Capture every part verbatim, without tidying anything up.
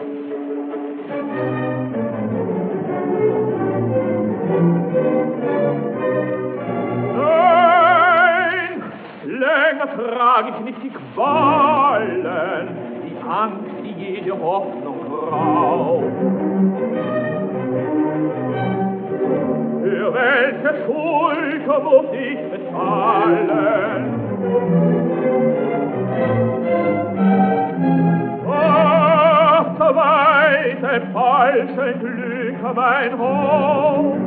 Nein, länger trag ich nicht die Qualen, die Angst, die jede Hoffnung raubt. Für welche Schuld muss ich bezahlen? Was weiß ein falsches Glück mein Haupt?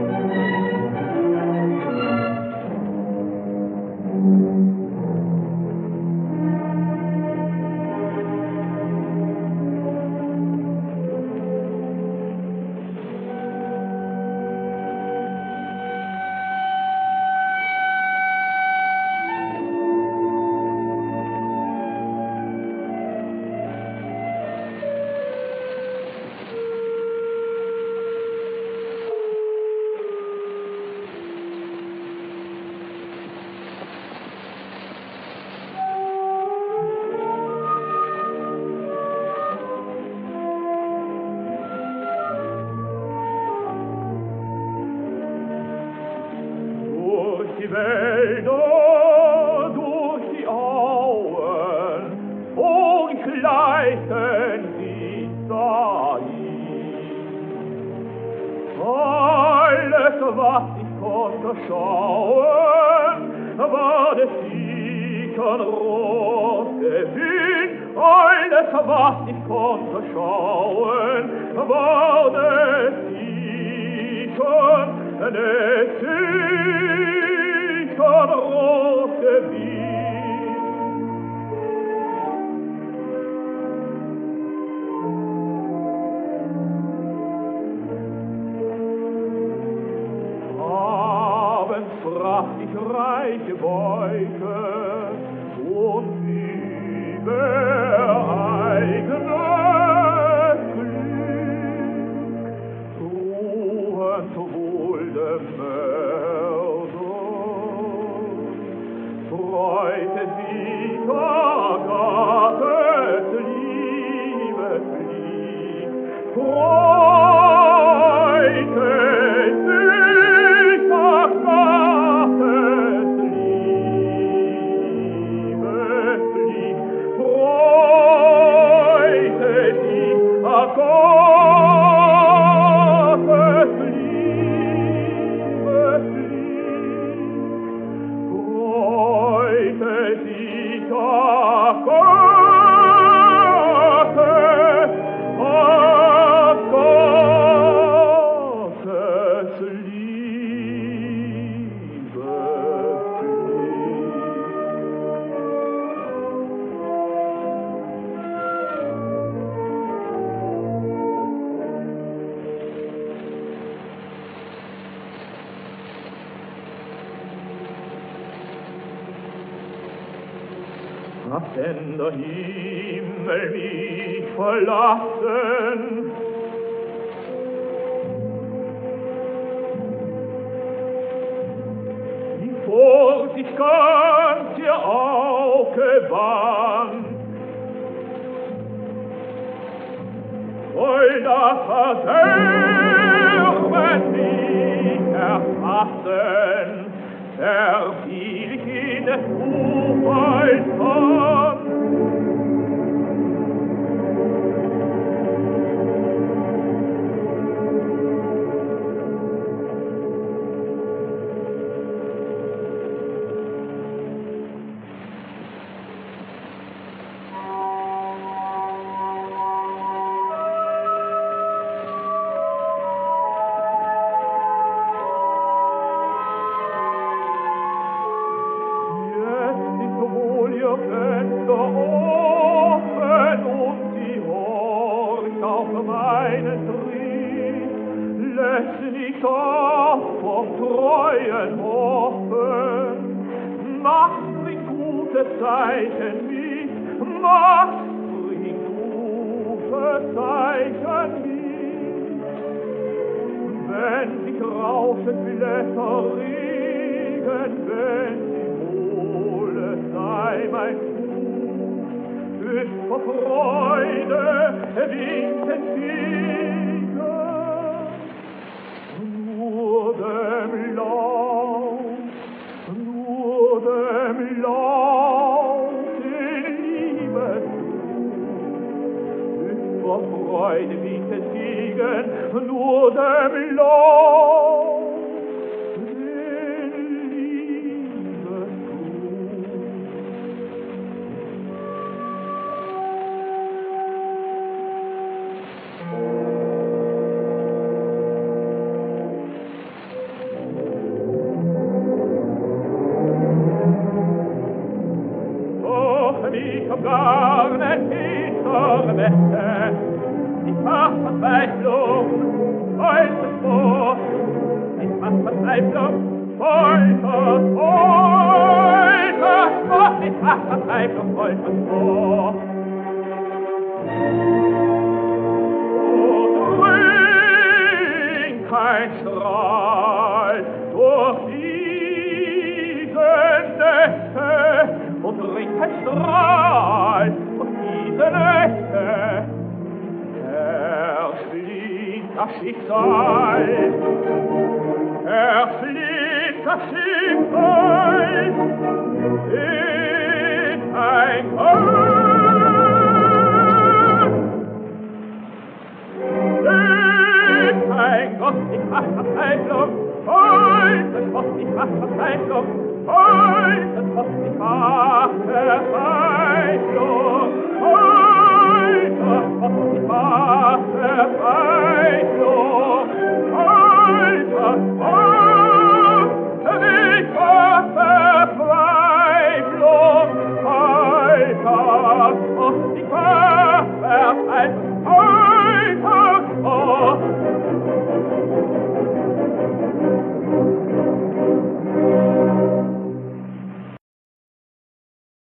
Die Wälder durch die Auen und gleichen die Zeit. Alles, was ich konnte schauen, war des sichern Rotgewinn. Alles, was ich konnte schauen, war des sichern des sichern Rotgewinn. Abends bracht ich reiche Beute und übereigenes Glück, ruhen wohl dem Mörder, freute sich Agathos Liebeslied, freute sich Agathos Liebeslied, freute sich Agathos Liebeslied, freute sich Agathos, Agathos Liebeslied. Hat denn der Himmel mich verlassen? Die Vorsicht ganz ihr Auge gewandt, soll das Verderben mich erfassen, verfiel ich in des Zufalls Hand. Fenster offen und sie horcht auf meinen Trieb, lässt nicht auf vom treuen Hoffen. Macht bringt gute Zeichen mit, Macht bringt gute Zeichen mit. Wenn sich rauschen Blätter regen, wenn sie wohle sei mein Fuß, Lust vor Freude winkt entgegen. Nur dem Lauf, nur dem Lauf in Liebe zu. Vor Freude winkt entgegen, nur dem Lauf in Liebe zu. Ich hab gar nicht die Sorgewäsche, ich mach Verzweiflung, heute vor, ich mach Verzweiflung, heute heute vor, ich mach Verzweiflung, heute vor. Und bring kein Strahl durch diesen Nächte, und bringt ein Strahl von diese Nächte. Erflieht das Schicksal, erflieht das Schicksal,